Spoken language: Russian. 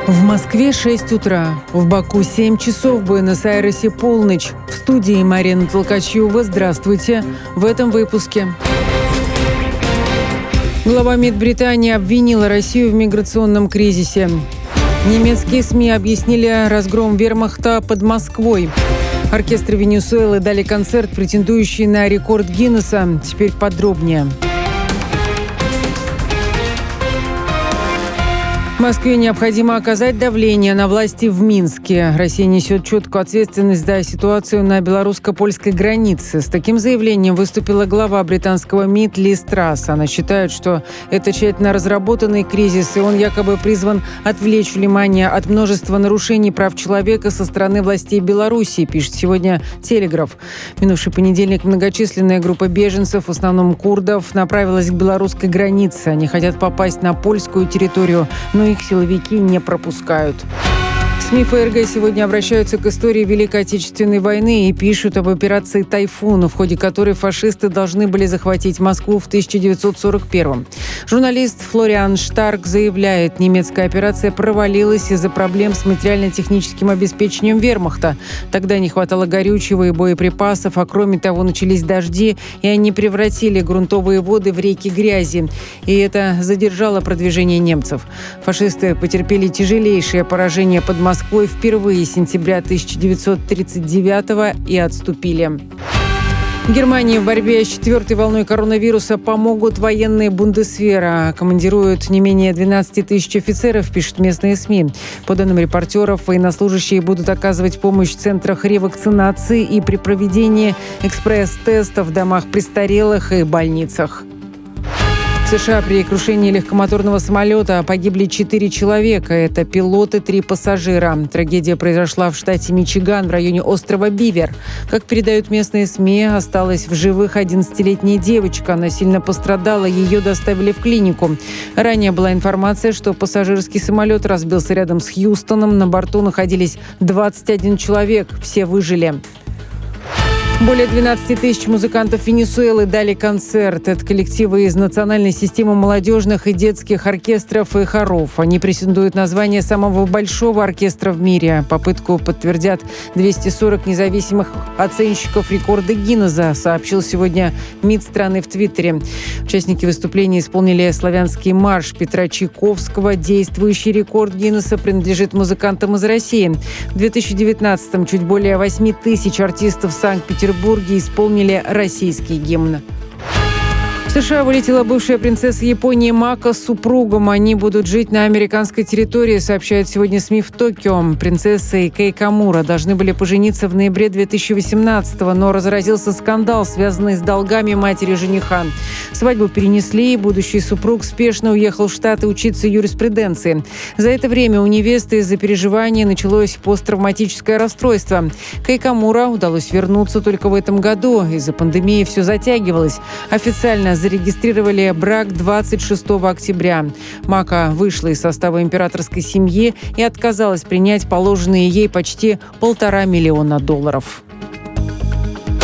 В Москве 6 утра, в Баку 7 часов, в Буэнос-Айресе полночь. В студии Марина Толкачева. Здравствуйте. В этом выпуске. Глава МИД Британии обвинила Россию в миграционном кризисе. Немецкие СМИ объяснили разгром вермахта под Москвой. Оркестры Венесуэлы дали концерт, претендующий на рекорд Гиннесса. Теперь подробнее. Москве необходимо оказать давление на власти в Минске. Россия несет четкую ответственность за ситуацию на белорусско-польской границе. С таким заявлением выступила глава британского МИД Лиз Трасс. Она считает, что это тщательно разработанный кризис, и он якобы призван отвлечь внимание от множества нарушений прав человека со стороны властей Беларуси, пишет сегодня «Телеграф». В минувший понедельник многочисленная группа беженцев, в основном курдов, направилась к белорусской границе. Они хотят попасть на польскую территорию, но их силовики не пропускают. СМИ ФРГ сегодня обращаются к истории Великой Отечественной войны и пишут об операции «Тайфун», в ходе которой фашисты должны были захватить Москву в 1941-м. Журналист Флориан Штарк заявляет, немецкая операция провалилась из-за проблем с материально-техническим обеспечением вермахта. Тогда не хватало горючего и боеприпасов, а кроме того начались дожди, и они превратили грунтовые воды в реки грязи. И это задержало продвижение немцев. Фашисты потерпели тяжелейшее поражение под Москвой впервые с сентября 1939-го и отступили. Германии в борьбе с 4-й волной коронавируса помогут военные Бундесвера. Командируют не менее 12 тысяч офицеров, пишут местные СМИ. По данным репортеров, военнослужащие будут оказывать помощь в центрах ревакцинации и при проведении экспресс-тестов в домах престарелых и больницах. В США при крушении легкомоторного самолета погибли 4 человека. Это пилот и 3 пассажира. Трагедия произошла в штате Мичиган в районе острова Бивер. Как передают местные СМИ, осталась в живых 11-летняя девочка. Она сильно пострадала, ее доставили в клинику. Ранее была информация, что пассажирский самолет разбился рядом с Хьюстоном. На борту находились 21 человек. Все выжили. Более 12 тысяч музыкантов Венесуэлы дали концерт. Это коллективы из национальной системы молодежных и детских оркестров и хоров. Они претендуют на звание самого большого оркестра в мире. Попытку подтвердят 240 независимых оценщиков рекорда Гиннесса, сообщил сегодня МИД страны в Твиттере. Участники выступления исполнили славянский марш Петра Чайковского. Действующий рекорд Гиннесса принадлежит музыкантам из России. В 2019-м чуть более 8 тысяч артистов Санкт-Петербурга исполнили российский гимн. В США вылетела бывшая принцесса Японии Мако с супругом. Они будут жить на американской территории, сообщают сегодня СМИ в Токио. Принцесса и Кей Камура должны были пожениться в ноябре 2018-го, но разразился скандал, связанный с долгами матери жениха. Свадьбу перенесли, и будущий супруг спешно уехал в Штаты учиться юриспруденции. За это время у невесты из-за переживаний началось посттравматическое расстройство. Кей Камура удалось вернуться только в этом году. Из-за пандемии все затягивалось. Официально зарегистрировали брак 26 октября. Мако вышла из состава императорской семьи и отказалась принять положенные ей почти $1,5 миллиона.